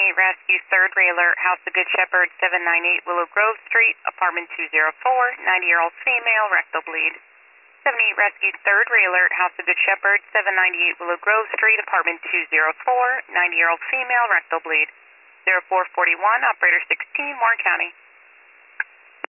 78 Rescue, 3rd Railer, House of Good Shepherd, 798 Willow Grove Street, apartment 204, 90-year-old female, rectal bleed. 78 Rescue, 3rd Railer, House of Good Shepherd, 798 Willow Grove Street, apartment 204, 90-year-old female, rectal bleed. 0441, operator 16, Warren County.